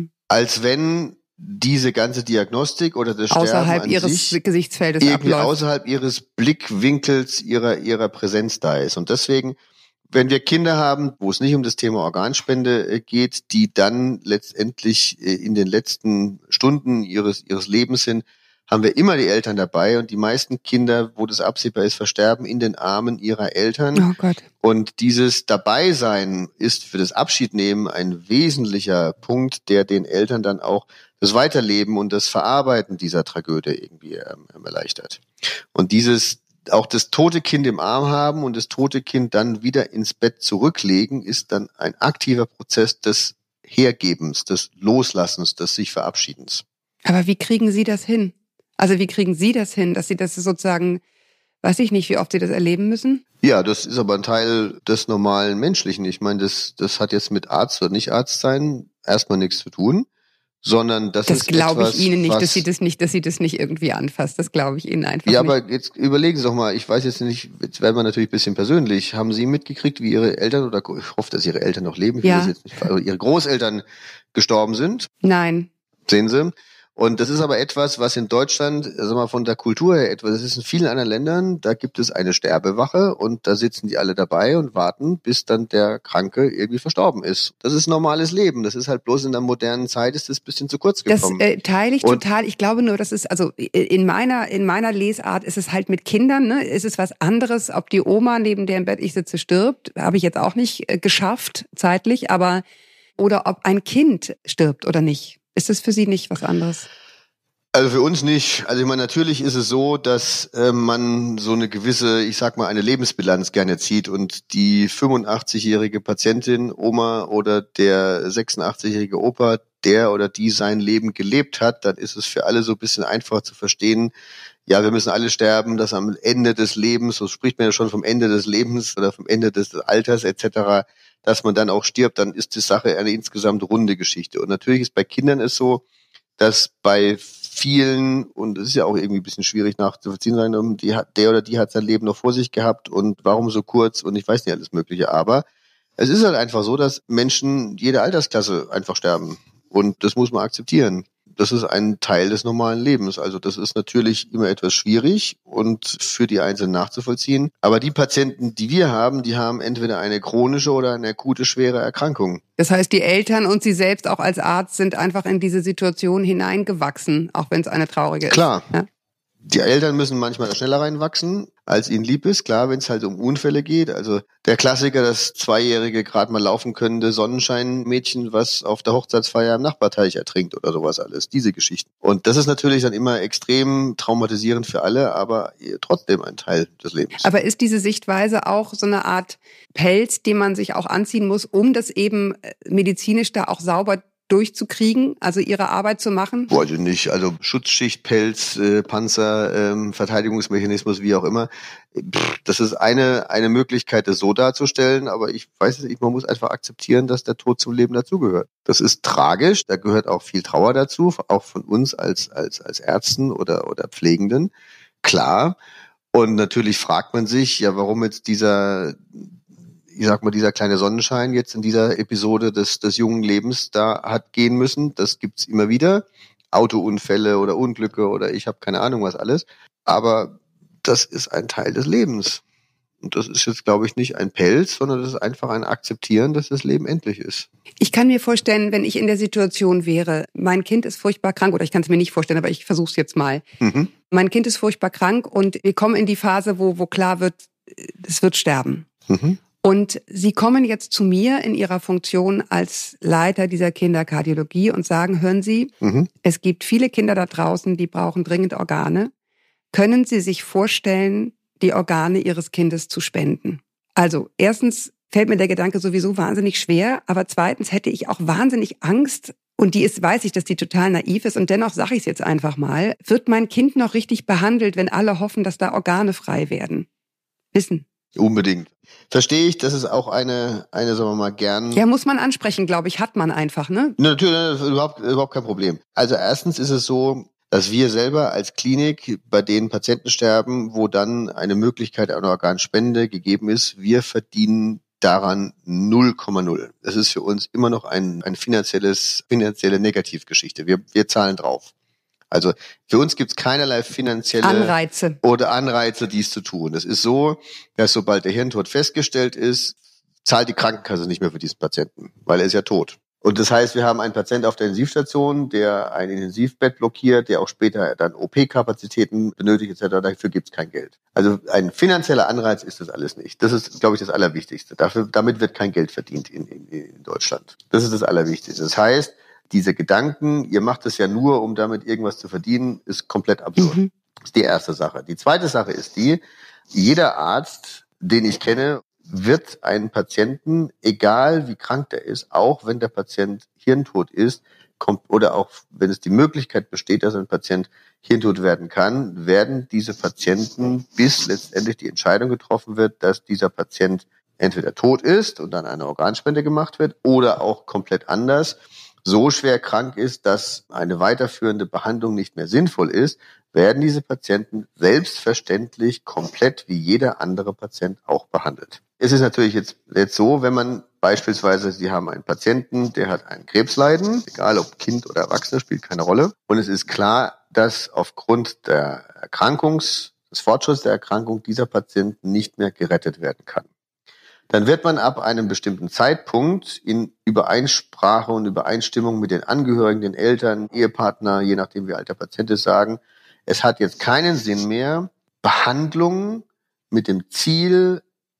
als wenn diese ganze Diagnostik oder das Sterben außerhalb an ihres sich Gesichtsfeldes irgendwie abläuft. Außerhalb ihres Blickwinkels, ihrer Präsenz da ist. Und deswegen, wenn wir Kinder haben, wo es nicht um das Thema Organspende geht, die dann letztendlich in den letzten Stunden ihres Lebens sind, haben wir immer die Eltern dabei und die meisten Kinder, wo das absehbar ist, versterben in den Armen ihrer Eltern. Oh Gott. Und dieses Dabeisein ist für das Abschiednehmen ein wesentlicher Punkt, der den Eltern dann auch das Weiterleben und das Verarbeiten dieser Tragödie irgendwie erleichtert. Und auch das tote Kind im Arm haben und das tote Kind dann wieder ins Bett zurücklegen, ist dann ein aktiver Prozess des Hergebens, des Loslassens, des sich Verabschiedens. Aber wie kriegen Sie das hin? Also wie kriegen Sie das hin, dass Sie das sozusagen, weiß ich nicht, wie oft Sie das erleben müssen? Ja, das ist aber ein Teil des normalen Menschlichen. Ich meine, das hat jetzt mit Arzt oder nicht Arzt sein erstmal nichts zu tun, sondern das ist glaube ich Ihnen nicht, dass Sie das nicht irgendwie anfasst. Das glaube ich Ihnen einfach nicht. Ja, aber jetzt überlegen Sie doch mal, ich weiß jetzt nicht, jetzt werden wir natürlich ein bisschen persönlich. Haben Sie mitgekriegt, wie Ihre Eltern, oder ich hoffe, dass Ihre Eltern noch leben, also Ihre Großeltern gestorben sind? Nein. Sehen Sie? Und das ist aber etwas, was in Deutschland, also mal von der Kultur her etwas, das ist in vielen anderen Ländern, da gibt es eine Sterbewache und da sitzen die alle dabei und warten, bis dann der Kranke irgendwie verstorben ist. Das ist normales Leben. Das ist halt bloß in der modernen Zeit ist das ein bisschen zu kurz gekommen. Das teile ich total. Ich glaube nur, das ist, also in meiner Lesart ist es halt mit Kindern, ne, ist es was anderes, ob die Oma, neben der im Bett ich sitze, stirbt, habe ich jetzt auch nicht geschafft, zeitlich, aber, oder ob ein Kind stirbt oder nicht. Ist das für Sie nicht was anderes? Also für uns nicht. Also ich meine, natürlich ist es so, dass man so eine gewisse, ich sag mal, eine Lebensbilanz gerne zieht und die 85-jährige Patientin, Oma oder der 86-jährige Opa, der oder die sein Leben gelebt hat, dann ist es für alle so ein bisschen einfach zu verstehen, ja, wir müssen alle sterben, dass am Ende des Lebens, so spricht man ja schon vom Ende des Lebens oder vom Ende des Alters etc., dass man dann auch stirbt, dann ist die Sache eine insgesamt runde Geschichte. Und natürlich ist bei Kindern es so, dass bei vielen, und es ist ja auch irgendwie ein bisschen schwierig nachzuvollziehen, der oder die hat sein Leben noch vor sich gehabt und warum so kurz und ich weiß nicht alles Mögliche, aber es ist halt einfach so, dass Menschen jeder Altersklasse einfach sterben und das muss man akzeptieren. das ist ein Teil des normalen Lebens. Also das ist natürlich immer etwas schwierig und für die Einzelnen nachzuvollziehen. Aber die Patienten, die wir haben, die haben entweder eine chronische oder eine akute schwere Erkrankung. Das heißt, die Eltern und Sie selbst auch als Arzt sind einfach in diese Situation hineingewachsen, auch wenn es eine traurige ist. Klar. Ja? Die Eltern müssen manchmal schneller reinwachsen, als ihnen lieb ist. Klar, wenn es halt um Unfälle geht. Also der Klassiker, das 2-jährige gerade mal laufen könnende Sonnenscheinmädchen, was auf der Hochzeitsfeier im Nachbarteich ertrinkt oder sowas alles. Diese Geschichten. Und das ist natürlich dann immer extrem traumatisierend für alle, aber trotzdem ein Teil des Lebens. Aber ist diese Sichtweise auch so eine Art Pelz, den man sich auch anziehen muss, um das eben medizinisch da auch sauber durchzukriegen, also ihre Arbeit zu machen? Weiß ich nicht. Also Schutzschicht, Pelz, Panzer, Verteidigungsmechanismus, wie auch immer. Das ist eine Möglichkeit, das so darzustellen, aber ich weiß es nicht, man muss einfach akzeptieren, dass der Tod zum Leben dazugehört. Das ist tragisch, da gehört auch viel Trauer dazu, auch von uns als Ärzten oder Pflegenden. Klar. Und natürlich fragt man sich, ja, warum jetzt dieser kleine Sonnenschein jetzt in dieser Episode des jungen Lebens da hat gehen müssen. Das gibt's immer wieder. Autounfälle oder Unglücke oder ich habe keine Ahnung was alles. Aber das ist ein Teil des Lebens. Und das ist jetzt, glaube ich, nicht ein Pelz, sondern das ist einfach ein Akzeptieren, dass das Leben endlich ist. Ich kann mir vorstellen, wenn ich in der Situation wäre, mein Kind ist furchtbar krank, oder ich kann es mir nicht vorstellen, aber ich versuche es jetzt mal. Mhm. Mein Kind ist furchtbar krank und wir kommen in die Phase, wo klar wird, es wird sterben. Mhm. Und Sie kommen jetzt zu mir in Ihrer Funktion als Leiter dieser Kinderkardiologie und sagen, hören Sie, es gibt viele Kinder da draußen, die brauchen dringend Organe. Können Sie sich vorstellen, die Organe Ihres Kindes zu spenden? Also erstens fällt mir der Gedanke sowieso wahnsinnig schwer, aber zweitens hätte ich auch wahnsinnig Angst, und weiß ich, dass die total naiv ist und dennoch sage ich es jetzt einfach mal, wird mein Kind noch richtig behandelt, wenn alle hoffen, dass da Organe frei werden? Wissen? Unbedingt. Verstehe ich, das ist auch eine, sagen wir mal, gern... Ja, muss man ansprechen, glaube ich, hat man einfach, ne? Natürlich, überhaupt kein Problem. Also erstens ist es so, dass wir selber als Klinik bei den Patienten sterben, wo dann eine Möglichkeit einer Organspende gegeben ist, wir verdienen daran 0,0. Das ist für uns immer noch eine finanzielle Negativgeschichte. Wir zahlen drauf. Also für uns gibt es keinerlei finanzielle Anreize, dies zu tun. Es ist so, dass sobald der Hirntod festgestellt ist, zahlt die Krankenkasse nicht mehr für diesen Patienten, weil er ist ja tot. Und das heißt, wir haben einen Patienten auf der Intensivstation, der ein Intensivbett blockiert, der auch später dann OP-Kapazitäten benötigt etc. Dafür gibt es kein Geld. Also ein finanzieller Anreiz ist das alles nicht. Das ist, glaube ich, das Allerwichtigste. Damit wird kein Geld verdient in Deutschland. Das ist das Allerwichtigste. Das heißt, diese Gedanken, ihr macht es ja nur, um damit irgendwas zu verdienen, ist komplett absurd. Das ist die erste Sache. Die zweite Sache ist jeder Arzt, den ich kenne, wird einen Patienten, egal wie krank der ist, auch wenn der Patient hirntot ist, oder auch wenn es die Möglichkeit besteht, dass ein Patient hirntot werden kann, werden diese Patienten, bis letztendlich die Entscheidung getroffen wird, dass dieser Patient entweder tot ist und dann eine Organspende gemacht wird oder auch komplett anders, so schwer krank ist, dass eine weiterführende Behandlung nicht mehr sinnvoll ist, werden diese Patienten selbstverständlich komplett wie jeder andere Patient auch behandelt. Es ist natürlich jetzt so, wenn man beispielsweise, Sie haben einen Patienten, der hat ein Krebsleiden, egal ob Kind oder Erwachsener, spielt keine Rolle. Und es ist klar, dass aufgrund des Fortschritts der Erkrankung dieser Patient nicht mehr gerettet werden kann. Dann wird man ab einem bestimmten Zeitpunkt in Übereinsprache und Übereinstimmung mit den Angehörigen, den Eltern, Ehepartner, je nachdem wie alt der Patient ist, sagen, es hat jetzt keinen Sinn mehr, Behandlungen mit dem Ziel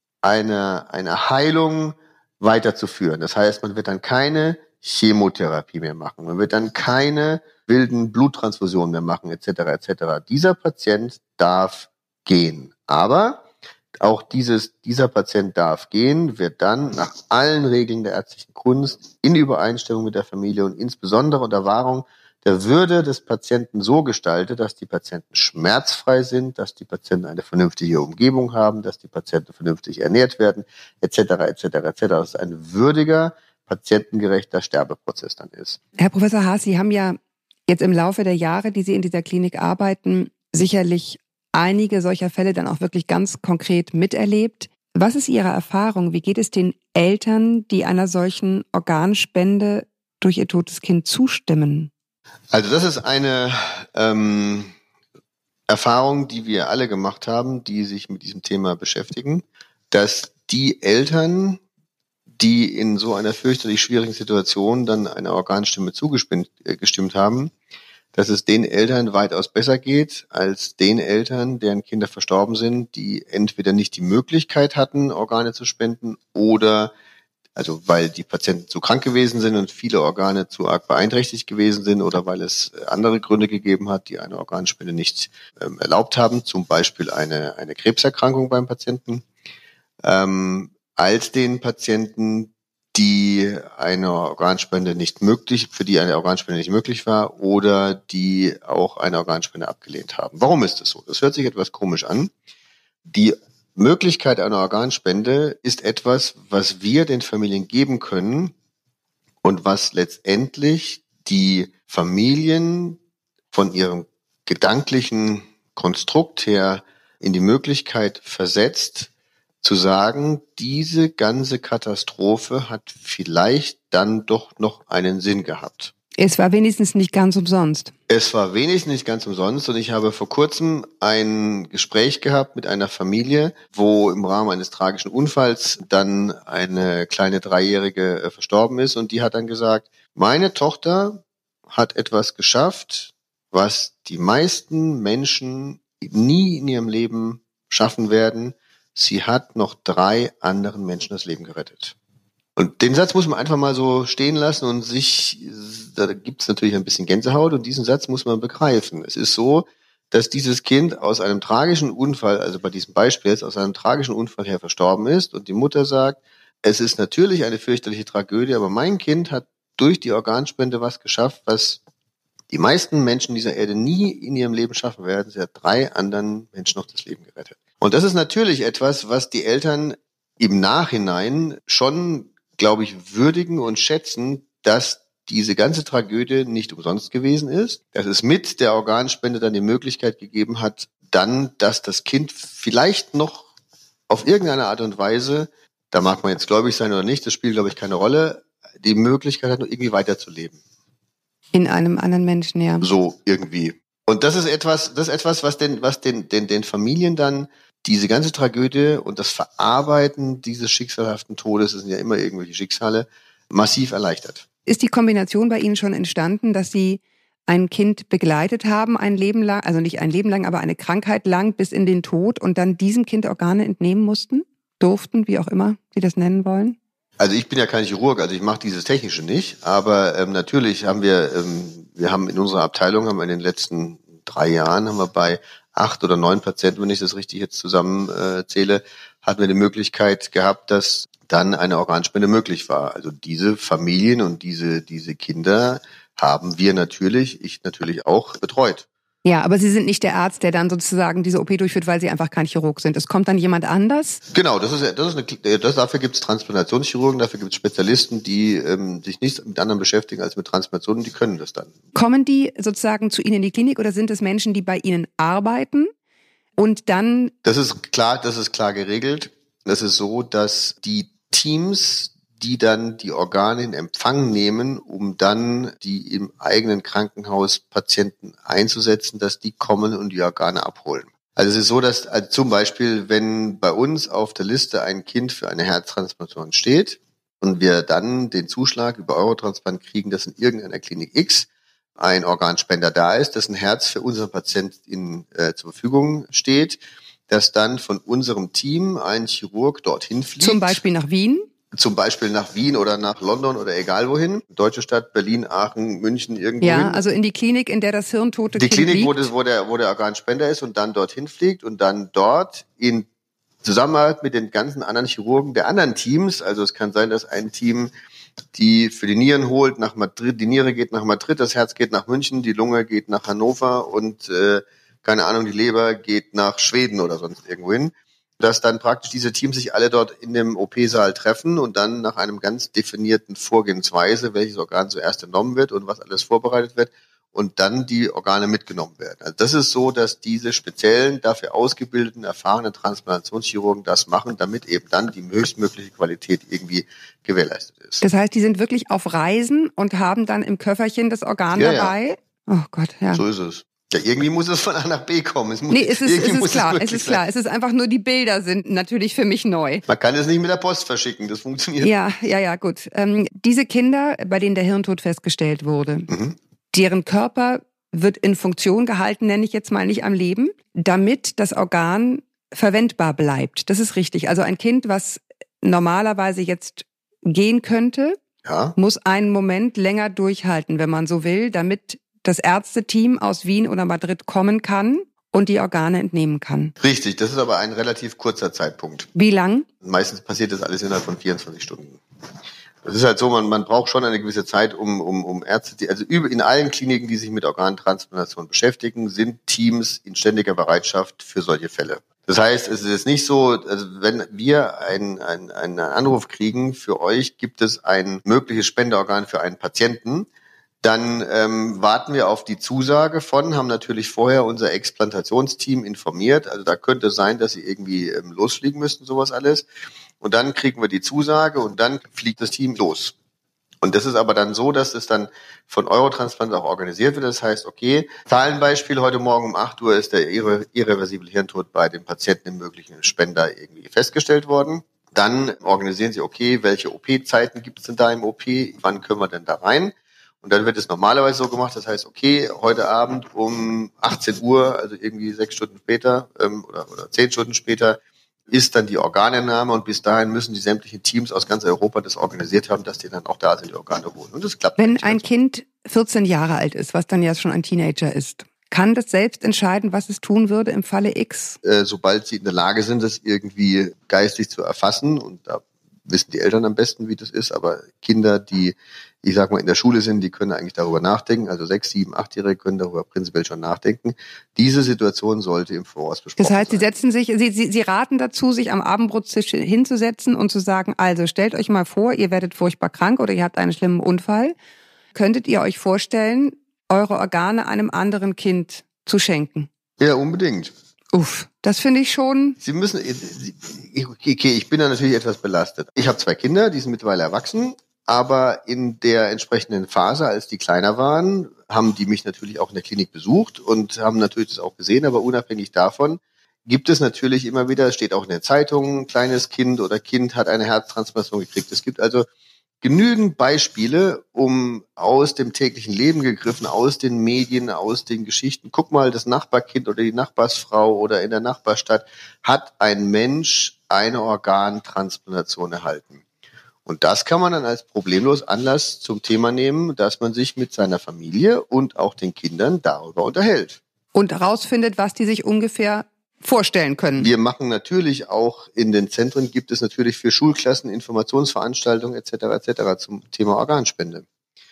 einer Heilung weiterzuführen. Das heißt, man wird dann keine Chemotherapie mehr machen, man wird dann keine wilden Bluttransfusionen mehr machen, etc. etc. Dieser Patient darf gehen. Aber auch dieser Patient darf gehen, wird dann nach allen Regeln der ärztlichen Kunst in Übereinstimmung mit der Familie und insbesondere unter Wahrung der Würde des Patienten so gestaltet, dass die Patienten schmerzfrei sind, dass die Patienten eine vernünftige Umgebung haben, dass die Patienten vernünftig ernährt werden, etc. etc. etc. Dass es ein würdiger, patientengerechter Sterbeprozess dann ist. Herr Professor Haas, Sie haben ja jetzt im Laufe der Jahre, die Sie in dieser Klinik arbeiten, sicherlich einige solcher Fälle dann auch wirklich ganz konkret miterlebt. Was ist Ihre Erfahrung? Wie geht es den Eltern, die einer solchen Organspende durch ihr totes Kind zustimmen? Also das ist eine Erfahrung, die wir alle gemacht haben, die sich mit diesem Thema beschäftigen, dass die Eltern, die in so einer fürchterlich schwierigen Situation dann einer Organspende gestimmt haben, dass es den Eltern weitaus besser geht als den Eltern, deren Kinder verstorben sind, die entweder nicht die Möglichkeit hatten, Organe zu spenden oder, also weil die Patienten zu krank gewesen sind und viele Organe zu arg beeinträchtigt gewesen sind oder weil es andere Gründe gegeben hat, die eine Organspende nicht erlaubt haben, zum Beispiel eine Krebserkrankung beim Patienten, als den Patienten, für die eine Organspende nicht möglich war oder die auch eine Organspende abgelehnt haben. Warum ist das so? Das hört sich etwas komisch an. Die Möglichkeit einer Organspende ist etwas, was wir den Familien geben können und was letztendlich die Familien von ihrem gedanklichen Konstrukt her in die Möglichkeit versetzt, zu sagen, diese ganze Katastrophe hat vielleicht dann doch noch einen Sinn gehabt. Es war wenigstens nicht ganz umsonst. Es war wenigstens nicht ganz umsonst und ich habe vor kurzem ein Gespräch gehabt mit einer Familie, wo im Rahmen eines tragischen Unfalls dann eine kleine 3-Jährige verstorben ist und die hat dann gesagt, meine Tochter hat etwas geschafft, was die meisten Menschen nie in ihrem Leben schaffen werden. Sie hat noch 3 anderen Menschen das Leben gerettet. Und den Satz muss man einfach mal so stehen lassen und da gibt es natürlich ein bisschen Gänsehaut und diesen Satz muss man begreifen. Es ist so, dass dieses Kind aus einem tragischen Unfall, also bei diesem Beispiel jetzt, aus einem tragischen Unfall her verstorben ist und die Mutter sagt, es ist natürlich eine fürchterliche Tragödie, aber mein Kind hat durch die Organspende was geschafft, was die meisten Menschen dieser Erde nie in ihrem Leben schaffen werden. Sie hat 3 anderen Menschen noch das Leben gerettet. Und das ist natürlich etwas, was die Eltern im Nachhinein schon, glaube ich, würdigen und schätzen, dass diese ganze Tragödie nicht umsonst gewesen ist, dass es mit der Organspende dann die Möglichkeit gegeben hat, dann, dass das Kind vielleicht noch auf irgendeine Art und Weise, da mag man jetzt gläubig sein oder nicht, das spielt, glaube ich, keine Rolle, die Möglichkeit hat, noch irgendwie weiterzuleben. In einem anderen Menschen, ja. So irgendwie. Und das ist etwas, was den Familien dann diese ganze Tragödie und das Verarbeiten dieses schicksalhaften Todes, das sind ja immer irgendwelche Schicksale, massiv erleichtert. Ist die Kombination bei Ihnen schon entstanden, dass Sie ein Kind begleitet haben, ein Leben lang, also nicht ein Leben lang, aber eine Krankheit lang bis in den Tod und dann diesem Kind Organe entnehmen mussten? Durften, wie auch immer Sie das nennen wollen? Also ich bin ja kein Chirurg, also ich mache dieses Technische nicht, aber natürlich haben wir haben in unserer Abteilung, haben wir in den letzten 3 Jahren, haben wir bei 8 oder 9 Patienten, wenn ich das richtig jetzt zusammenzähle, hatten wir die Möglichkeit gehabt, dass dann eine Organspende möglich war. Also diese Familien und diese Kinder haben wir natürlich, ich natürlich auch betreut. Ja, aber Sie sind nicht der Arzt, der dann sozusagen diese OP durchführt, weil Sie einfach kein Chirurg sind. Es kommt dann jemand anders? Genau, dafür gibt es Transplantationschirurgen, dafür gibt es Spezialisten, die sich nicht mit anderen beschäftigen als mit Transplantationen, die können das dann. Kommen die sozusagen zu Ihnen in die Klinik oder sind es Menschen, die bei Ihnen arbeiten und dann? Das ist klar geregelt. Das ist so, dass die Teams, die dann die Organe in Empfang nehmen, um dann die im eigenen Krankenhaus Patienten einzusetzen, dass die kommen und die Organe abholen. Also es ist so, dass zum Beispiel, wenn bei uns auf der Liste ein Kind für eine Herztransplantation steht und wir dann den Zuschlag über Eurotransplant kriegen, dass in irgendeiner Klinik X ein Organspender da ist, dass ein Herz für unseren Patienten zur Verfügung steht, dass dann von unserem Team ein Chirurg dorthin fliegt. Zum Beispiel nach Wien? Zum Beispiel nach Wien oder nach London oder egal wohin. Deutsche Stadt, Berlin, Aachen, München, irgendwo hin. Ja, also in die Klinik, in der das hirntote Kind liegt. Die Klinik, wo der Organspender ist und dann dorthin fliegt und dann dort in Zusammenarbeit mit den ganzen anderen Chirurgen der anderen Teams, also es kann sein, dass ein Team die für die Nieren holt nach Madrid, die Niere geht nach Madrid, das Herz geht nach München, die Lunge geht nach Hannover und keine Ahnung, die Leber geht nach Schweden oder sonst irgendwo hin. Dass dann praktisch diese Teams sich alle dort in dem OP-Saal treffen und dann nach einem ganz definierten Vorgehensweise, welches Organ zuerst entnommen wird und was alles vorbereitet wird und dann die Organe mitgenommen werden. Also das ist so, dass diese speziellen, dafür ausgebildeten, erfahrenen Transplantationschirurgen das machen, damit eben dann die höchstmögliche Qualität irgendwie gewährleistet ist. Das heißt, die sind wirklich auf Reisen und haben dann im Köfferchen das Organ dabei? Oh Gott, ja. So ist es. Ja, irgendwie muss es von A nach B kommen. Es ist klar. Es ist einfach nur, die Bilder sind natürlich für mich neu. Man kann es nicht mit der Post verschicken, das funktioniert. Ja, gut. Diese Kinder, bei denen der Hirntod festgestellt wurde, deren Körper wird in Funktion gehalten, nenne ich jetzt mal, nicht am Leben, damit das Organ verwendbar bleibt. Das ist richtig. Also ein Kind, was normalerweise jetzt gehen könnte, muss einen Moment länger durchhalten, wenn man so will, damit das Ärzteteam aus Wien oder Madrid kommen kann und die Organe entnehmen kann. Richtig, das ist aber ein relativ kurzer Zeitpunkt. Wie lang? Meistens passiert das alles innerhalb von 24 Stunden. Das ist halt so, man braucht schon eine gewisse Zeit, um Ärzte, also in allen Kliniken, die sich mit Organtransplantation beschäftigen, sind Teams in ständiger Bereitschaft für solche Fälle. Das heißt, es ist jetzt nicht so, also wenn wir einen Anruf kriegen, für euch gibt es ein mögliches Spenderorgan für einen Patienten, dann warten wir auf die Zusage haben natürlich vorher unser Explantationsteam informiert. Also da könnte es sein, dass sie irgendwie losfliegen müssten, sowas alles. Und dann kriegen wir die Zusage und dann fliegt das Team los. Und das ist aber dann so, dass es dann von Eurotransplant auch organisiert wird. Das heißt, okay, Zahlenbeispiel, heute Morgen um 8 Uhr ist der irreversible Hirntod bei dem Patienten im möglichen Spender irgendwie festgestellt worden. Dann organisieren sie, okay, welche OP-Zeiten gibt es denn da im OP? Wann können wir denn da rein? Und dann wird es normalerweise so gemacht, das heißt, okay, heute Abend um 18 Uhr, also irgendwie 6 Stunden später oder 10 Stunden später, ist dann die Organentnahme und bis dahin müssen die sämtlichen Teams aus ganz Europa das organisiert haben, dass die dann auch da sind, die Organe holen. Und das klappt. Wenn ein Kind 14 Jahre alt ist, was dann ja schon ein Teenager ist, kann das selbst entscheiden, was es tun würde im Falle X? Sobald sie in der Lage sind, das irgendwie geistig zu erfassen, und da wissen die Eltern am besten, wie das ist, aber Kinder, die, ich sag mal, in der Schule sind, die können eigentlich darüber nachdenken, also 6-, 7-, 8-Jährige können darüber prinzipiell schon nachdenken. Diese Situation sollte im Voraus besprochen sein. Das heißt, Sie raten dazu, sich am Abendbrottisch hinzusetzen und zu sagen, also stellt euch mal vor, ihr werdet furchtbar krank oder ihr habt einen schlimmen Unfall. Könntet ihr euch vorstellen, eure Organe einem anderen Kind zu schenken? Ja, unbedingt. Uff, das finde ich schon. Sie müssen, okay, ich bin da natürlich etwas belastet. Ich habe 2 Kinder, die sind mittlerweile erwachsen, aber in der entsprechenden Phase, als die kleiner waren, haben die mich natürlich auch in der Klinik besucht und haben natürlich das auch gesehen, aber unabhängig davon gibt es natürlich immer wieder, es steht auch in der Zeitung, kleines Kind oder Kind hat eine Herztransplantation gekriegt. Es gibt also genügend Beispiele, um aus dem täglichen Leben gegriffen, aus den Medien, aus den Geschichten. Guck mal, das Nachbarkind oder die Nachbarsfrau oder in der Nachbarstadt hat ein Mensch eine Organtransplantation erhalten. Und das kann man dann als problemlos Anlass zum Thema nehmen, dass man sich mit seiner Familie und auch den Kindern darüber unterhält. Und herausfindet, was die sich ungefähr vorstellen können. Wir machen natürlich auch in den Zentren, gibt es natürlich für Schulklassen Informationsveranstaltungen etc. zum Thema Organspende.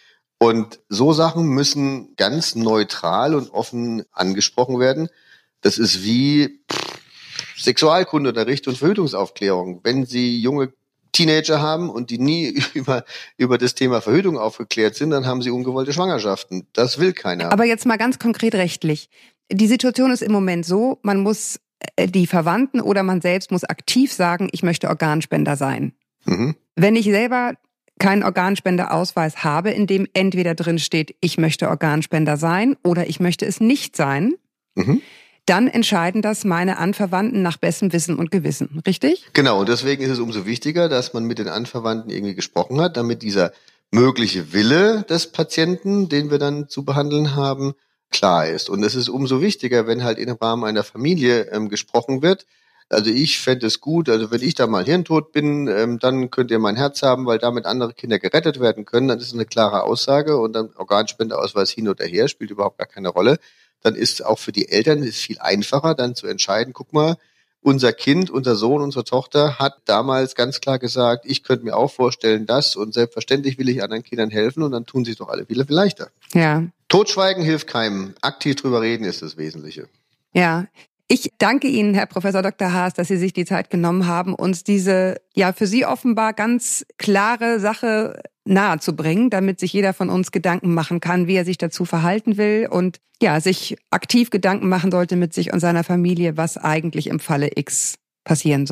Und so Sachen müssen ganz neutral und offen angesprochen werden. Das ist wie Sexualkundeunterricht und Verhütungsaufklärung. Wenn Sie junge Teenager haben und die nie über das Thema Verhütung aufgeklärt sind, dann haben sie ungewollte Schwangerschaften. Das will keiner. Aber jetzt mal ganz konkret rechtlich. Die Situation ist im Moment so, man muss die Verwandten oder man selbst muss aktiv sagen, ich möchte Organspender sein. Mhm. Wenn ich selber keinen Organspenderausweis habe, in dem entweder drin steht, ich möchte Organspender sein oder ich möchte es nicht sein, dann entscheiden das meine Anverwandten nach bestem Wissen und Gewissen, richtig? Genau, und deswegen ist es umso wichtiger, dass man mit den Anverwandten irgendwie gesprochen hat, damit dieser mögliche Wille des Patienten, den wir dann zu behandeln haben, klar ist. Und es ist umso wichtiger, wenn halt im Rahmen einer Familie gesprochen wird. Also ich fände es gut, also wenn ich da mal hirntot bin, dann könnt ihr mein Herz haben, weil damit andere Kinder gerettet werden können. Dann ist es eine klare Aussage und dann Organspendeausweis hin oder her, spielt überhaupt gar keine Rolle. Dann ist auch für die Eltern ist viel einfacher, dann zu entscheiden, guck mal, unser Kind, unser Sohn, unsere Tochter hat damals ganz klar gesagt, ich könnte mir auch vorstellen, das und selbstverständlich will ich anderen Kindern helfen und dann tun sie es doch alle viel leichter. Ja. Totschweigen hilft keinem. Aktiv drüber reden ist das Wesentliche. Ja. Ich danke Ihnen, Herr Professor Dr. Haas, dass Sie sich die Zeit genommen haben, uns diese, ja, für Sie offenbar ganz klare Sache nahezubringen, damit sich jeder von uns Gedanken machen kann, wie er sich dazu verhalten will und ja, sich aktiv Gedanken machen sollte mit sich und seiner Familie, was eigentlich im Falle X passieren soll.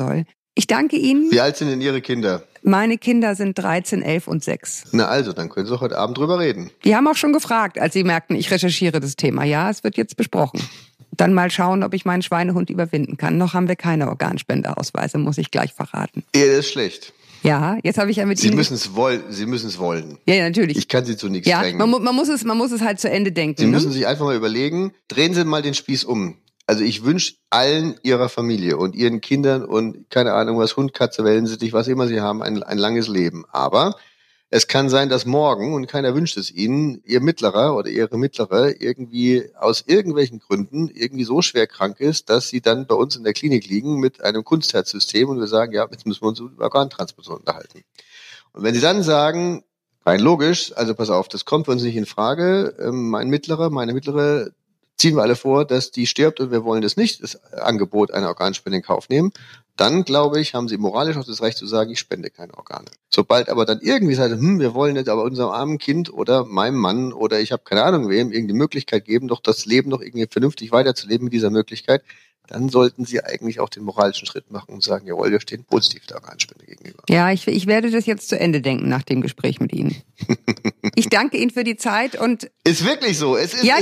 Ich danke Ihnen. Wie alt sind denn Ihre Kinder? Meine Kinder sind 13, 11 und 6. Na also, dann können Sie heute Abend drüber reden. Die haben auch schon gefragt, als sie merkten, ich recherchiere das Thema. Ja, es wird jetzt besprochen. Dann mal schauen, ob ich meinen Schweinehund überwinden kann. Noch haben wir keine Organspendeausweise, muss ich gleich verraten. Ja, das ist schlecht. Ja, jetzt habe ich ja mit Sie Ihnen... müssen es wollen. Ja, natürlich. Ich kann Sie zu nichts ja, drängen. man muss es halt zu Ende denken. Sie müssen sich einfach mal überlegen, drehen Sie mal den Spieß um. Also ich wünsche allen Ihrer Familie und Ihren Kindern und keine Ahnung was, Hund, Katze, Wellensittich, was immer Sie haben, ein langes Leben. Aber es kann sein, dass morgen, und keiner wünscht es Ihnen, Ihr Mittlerer oder Ihre Mittlere irgendwie aus irgendwelchen Gründen irgendwie so schwer krank ist, dass Sie dann bei uns in der Klinik liegen mit einem Kunstherzsystem und wir sagen, ja, jetzt müssen wir uns über Organtransplantation unterhalten. Und wenn Sie dann sagen, rein logisch, also pass auf, das kommt für uns nicht in Frage, meine Mittlere, ziehen wir alle vor, dass die stirbt und wir wollen das nicht, das Angebot einer Organspende in Kauf nehmen, dann, glaube ich, haben Sie moralisch auch das Recht zu sagen, ich spende keine Organe. Sobald aber dann irgendwie sagt, wir wollen nicht aber unserem armen Kind oder meinem Mann oder ich habe keine Ahnung wem irgendeine Möglichkeit geben, doch das Leben noch irgendwie vernünftig weiterzuleben mit dieser Möglichkeit, dann sollten Sie eigentlich auch den moralischen Schritt machen und sagen, jawohl, wir stehen positiv der Organspende gegenüber. Ja, ich werde das jetzt zu Ende denken nach dem Gespräch mit Ihnen. Ich danke Ihnen für die Zeit und... Ist wirklich so.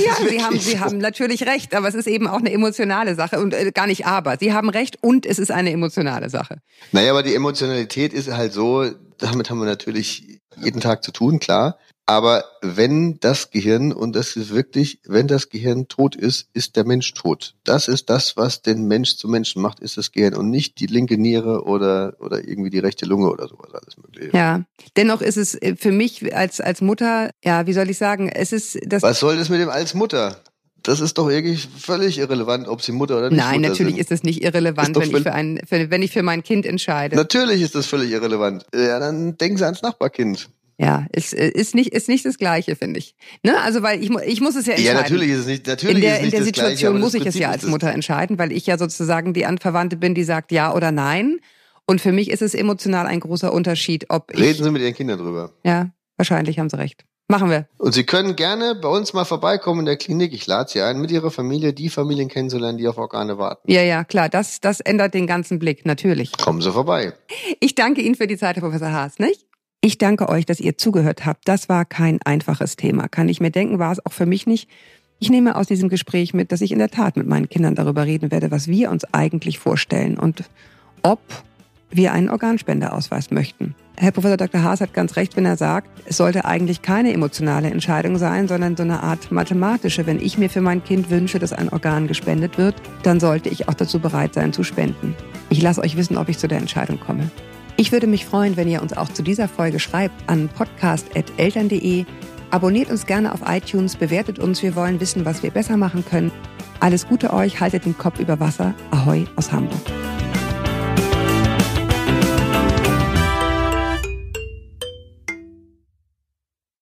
Sie haben natürlich recht, aber es ist eben auch eine emotionale Sache und gar nicht aber. Sie haben recht und es ist eine emotionale Sache. Naja, aber die Emotionalität ist halt so, damit haben wir natürlich jeden Tag zu tun, klar. Aber wenn das Gehirn, und das ist wirklich, wenn das Gehirn tot ist, ist der Mensch tot. Das ist das, was den Mensch zum Menschen macht, ist das Gehirn und nicht die linke Niere oder irgendwie die rechte Lunge oder sowas, alles Mögliche. Ja, dennoch ist es für mich als Mutter, ja, wie soll ich sagen, es ist das... Was soll das mit dem als Mutter? Das ist doch irgendwie völlig irrelevant, ob sie Mutter oder nicht Nein, Mutter natürlich sind. ist es nicht irrelevant, wenn ich für mein Kind entscheide. Natürlich ist das völlig irrelevant. Ja, dann denken Sie ans Nachbarkind. Ja, es ist nicht das Gleiche, finde ich. Ne? Also, weil ich muss es ja entscheiden. Ja, natürlich ist es nicht, in der Situation muss ich es ja als Mutter entscheiden, weil ich ja sozusagen die Anverwandte bin, die sagt ja oder nein. Und für mich ist es emotional ein großer Unterschied, ob ich... Reden Sie mit Ihren Kindern drüber. Ja, wahrscheinlich haben Sie recht. Machen wir. Und Sie können gerne bei uns mal vorbeikommen in der Klinik. Ich lade Sie ein, mit Ihrer Familie die Familien kennenzulernen, die auf Organe warten. Ja, klar. Das ändert den ganzen Blick, natürlich. Kommen Sie vorbei. Ich danke Ihnen für die Zeit, Herr Professor Haas, nicht? Ich danke euch, dass ihr zugehört habt. Das war kein einfaches Thema. Kann ich mir denken, war es auch für mich nicht. Ich nehme aus diesem Gespräch mit, dass ich in der Tat mit meinen Kindern darüber reden werde, was wir uns eigentlich vorstellen und ob wir einen Organspendeausweis möchten. Herr Professor Dr. Haas hat ganz recht, wenn er sagt, es sollte eigentlich keine emotionale Entscheidung sein, sondern so eine Art mathematische. Wenn ich mir für mein Kind wünsche, dass ein Organ gespendet wird, dann sollte ich auch dazu bereit sein zu spenden. Ich lasse euch wissen, ob ich zu der Entscheidung komme. Ich würde mich freuen, wenn ihr uns auch zu dieser Folge schreibt an podcast@eltern.de. Abonniert uns gerne auf iTunes, bewertet uns. Wir wollen wissen, was wir besser machen können. Alles Gute euch, haltet den Kopf über Wasser. Ahoi aus Hamburg.